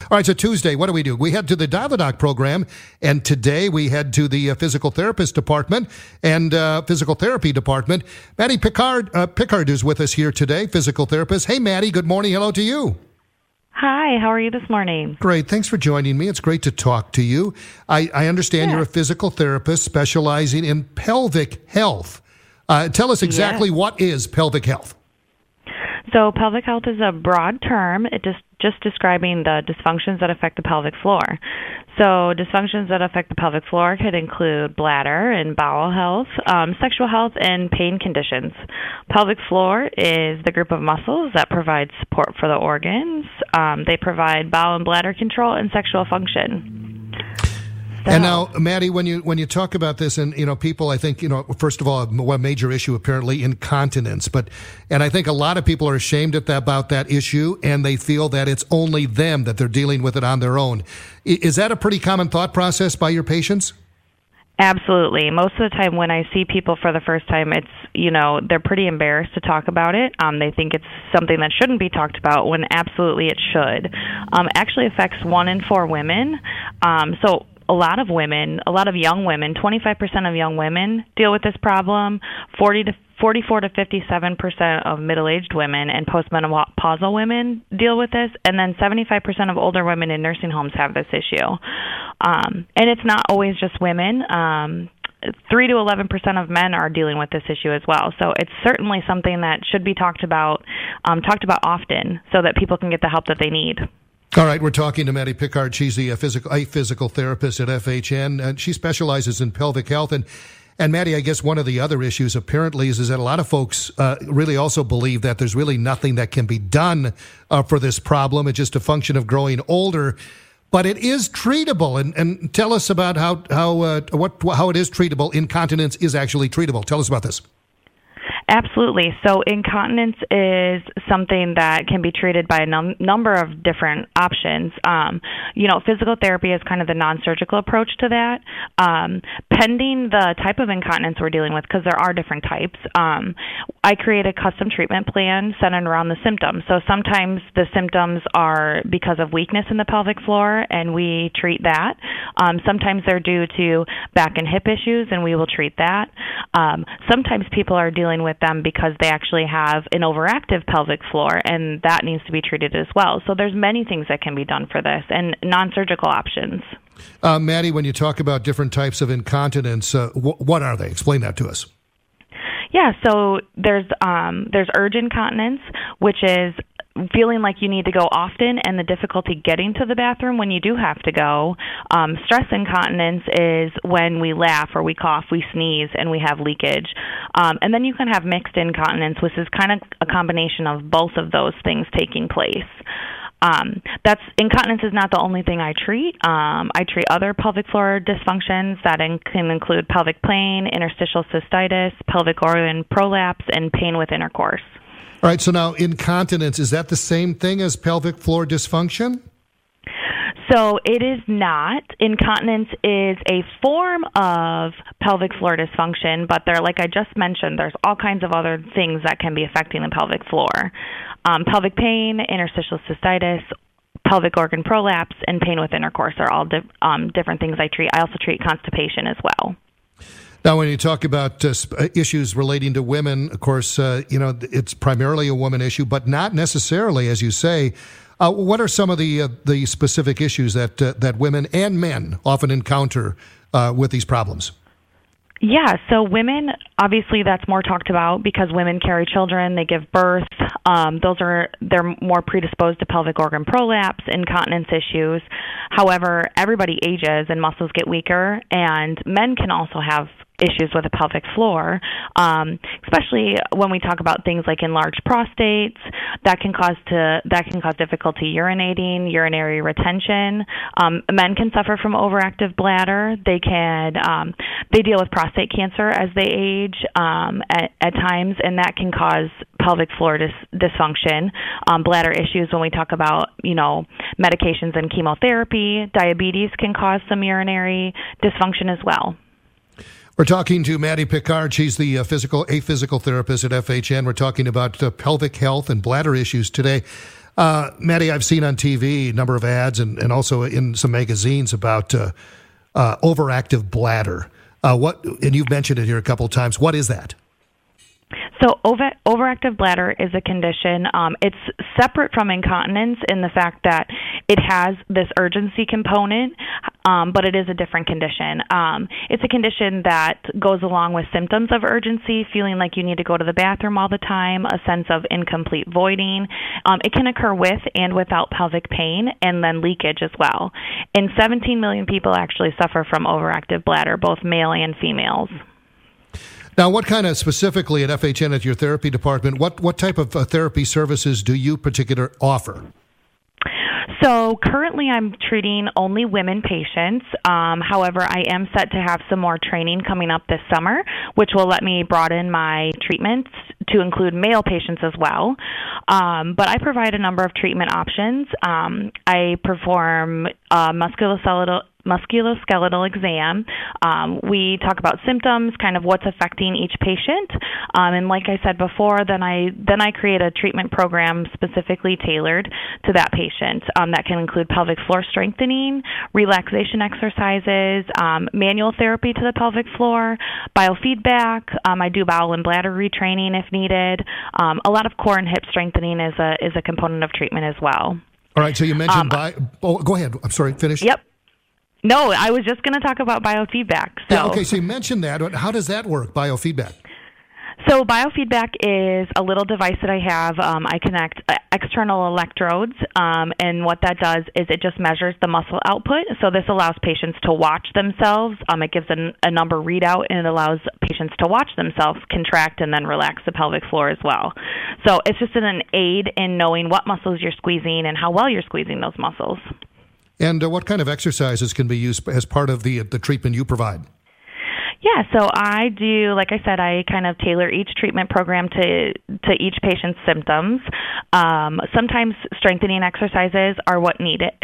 All right, so Tuesday, what do? We head to the Dial the Doc program, and today we head to the physical therapist department and physical therapy department. Maddie Pickard is with us here today, physical therapist. Hey, Maddie, good morning. Hello to you. Hi, how are you this morning? Great. Thanks for joining me. It's great to talk to you. I understand you're a physical therapist specializing in pelvic health. Tell us exactly what is pelvic health. So pelvic health is a broad term. It just describing the dysfunctions that affect the pelvic floor. So dysfunctions that affect the pelvic floor could include bladder and bowel health, sexual health, and pain conditions. Pelvic floor is the group of muscles that provide support for the organs. They provide bowel and bladder control and sexual function. And now, Maddie, when you talk about this, and people, I think first of all, one major issue apparently incontinence, and I think a lot of people are ashamed about that issue, and they feel that it's only them that they're dealing with it on their own. Is that a pretty common thought process by your patients? Absolutely. Most of the time when I see people for the first time, it's, they're pretty embarrassed to talk about it. They think it's something that shouldn't be talked about when absolutely it should. Actually affects 1 in 4 women. So a lot of young women, 25% of young women deal with this problem, 44 to 57% of middle-aged women and postmenopausal women deal with this, and then 75% of older women in nursing homes have this issue. And it's not always just women. 3 to 11% of men are dealing with this issue as well. So it's certainly something that should be talked about often so that people can get the help that they need. All right, we're talking to Maddie Pickard. She's a physical therapist at FHN, and she specializes in pelvic health. And Maddie, I guess one of the other issues apparently is that a lot of folks really also believe that there's really nothing that can be done for this problem. It's just a function of growing older. But it is treatable. And tell us about how it is treatable. Incontinence is actually treatable. Tell us about this. Absolutely. So incontinence is something that can be treated by a number of different options. Physical therapy is kind of the non-surgical approach to that. Pending the type of incontinence we're dealing with, because there are different types, I create a custom treatment plan centered around the symptoms. So sometimes the symptoms are because of weakness in the pelvic floor, and we treat that. Sometimes they're due to back and hip issues, and we will treat that. Sometimes people are dealing with them because they actually have an overactive pelvic floor, and that needs to be treated as well. So there's many things that can be done for this, and non-surgical options. Maddie, when you talk about different types of incontinence, what are they? Explain that to us. Yeah, so there's urge incontinence, which is feeling like you need to go often and the difficulty getting to the bathroom when you do have to go. Stress incontinence is when we laugh or we cough, we sneeze, and we have leakage. And then you can have mixed incontinence, which is kind of a combination of both of those things taking place. Incontinence is not the only thing I treat. I treat other pelvic floor dysfunctions that can include pelvic pain, interstitial cystitis, pelvic organ prolapse, and pain with intercourse. All right, so now incontinence, is that the same thing as pelvic floor dysfunction? So it is not. Incontinence is a form of pelvic floor dysfunction, but like I just mentioned, there's all kinds of other things that can be affecting the pelvic floor. Pelvic pain, interstitial cystitis, pelvic organ prolapse, and pain with intercourse are all different things I treat. I also treat constipation as well. Now, when you talk about issues relating to women, of course, it's primarily a woman issue, but not necessarily, as you say. What are some of the specific issues that women and men often encounter with these problems? Yeah, so women, obviously that's more talked about because women carry children, they give birth. They're more predisposed to pelvic organ prolapse, incontinence issues. However, everybody ages and muscles get weaker, and men can also have issues with the pelvic floor, especially when we talk about things like enlarged prostates. That can cause difficulty urinating, urinary retention. Men can suffer from overactive bladder. They deal with prostate cancer as they age at times, and that can cause pelvic floor dysfunction. Bladder issues, when we talk about medications and chemotherapy, diabetes can cause some urinary dysfunction as well. We're talking to Maddie Pickard. She's the physical therapist at FHN. We're talking about pelvic health and bladder issues today. Maddie, I've seen on TV a number of ads and also in some magazines about overactive bladder. And you've mentioned it here a couple of times. What is that? So overactive bladder is a condition. It's separate from incontinence in the fact that it has this urgency component, but it is a different condition. It's a condition that goes along with symptoms of urgency, feeling like you need to go to the bathroom all the time, a sense of incomplete voiding. It can occur with and without pelvic pain, and then leakage as well. And 17 million people actually suffer from overactive bladder, both male and females. Now, what kind of specifically at FHN at your therapy department, what type of therapy services do you particular offer? So currently I'm treating only women patients. However, I am set to have some more training coming up this summer, which will let me broaden my treatments to include male patients as well. But I provide a number of treatment options. I perform musculoskeletal exam. We talk about symptoms, kind of what's affecting each patient, and like I said before, then I create a treatment program specifically tailored to that patient that can include pelvic floor strengthening, relaxation exercises, manual therapy to the pelvic floor, biofeedback. I do bowel and bladder retraining if needed. A lot of core and hip strengthening is a component of treatment as well. All right. So you mentioned go ahead. I'm sorry. Finish. Yep. No, I was just going to talk about biofeedback. So. Yeah, okay, so you mentioned that. How does that work, biofeedback? So biofeedback is a little device that I have. I connect external electrodes, and what that does is it just measures the muscle output. So this allows patients to watch themselves. It gives a number readout, and it allows patients to watch themselves contract and then relax the pelvic floor as well. So it's just an aid in knowing what muscles you're squeezing and how well you're squeezing those muscles. And what kind of exercises can be used as part of the treatment you provide? Yeah, so I do, like I said, I kind of tailor each treatment program to each patient's symptoms. Sometimes strengthening exercises are what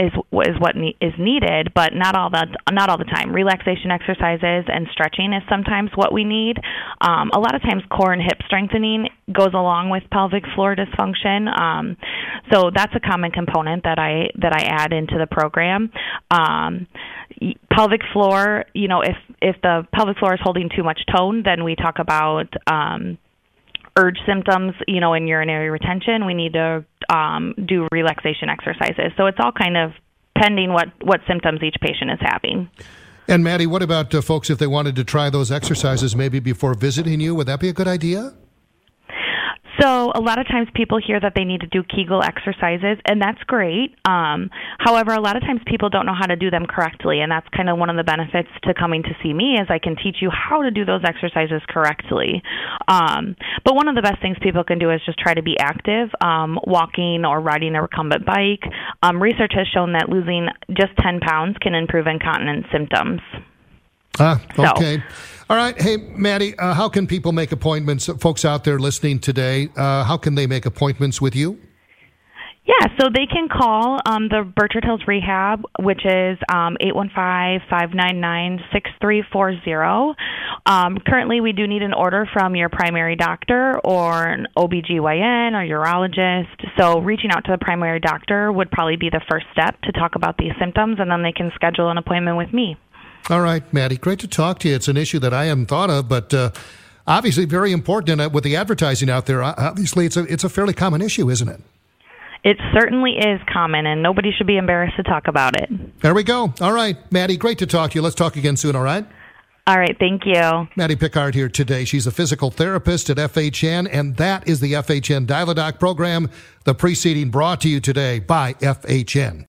is needed, but not all the time. Relaxation exercises and stretching is sometimes what we need. A lot of times, core and hip strengthening goes along with pelvic floor dysfunction. So that's a common component that I add into the program. Pelvic floor, if the pelvic floor is holding too much tone, then we talk about urge symptoms, and urinary retention. We need to do relaxation exercises. So it's all kind of pending what symptoms each patient is having. And Maddie, what about folks if they wanted to try those exercises maybe before visiting you? Would that be a good idea? So a lot of times people hear that they need to do Kegel exercises, and that's great. However, a lot of times people don't know how to do them correctly, and that's kind of one of the benefits to coming to see me is I can teach you how to do those exercises correctly. But one of the best things people can do is just try to be active, walking or riding a recumbent bike. Research has shown that losing just 10 pounds can improve incontinence symptoms. Okay. All right. Hey, Maddie, how can people make appointments? Folks out there listening today, how can they make appointments with you? Yeah, so they can call the Burchard Hills Rehab, which is 815-599-6340. Currently, we do need an order from your primary doctor or an OBGYN or urologist. So reaching out to the primary doctor would probably be the first step to talk about these symptoms, and then they can schedule an appointment with me. All right, Maddie, great to talk to you. It's an issue that I hadn't thought of, but obviously very important. And with the advertising out there, obviously it's a fairly common issue, isn't it? It certainly is common, and nobody should be embarrassed to talk about it. There we go. All right, Maddie, great to talk to you. Let's talk again soon, all right? All right, thank you. Maddie Pickard here today. She's a physical therapist at FHN, and that is the FHN Dial-A-Doc program, the preceding brought to you today by FHN.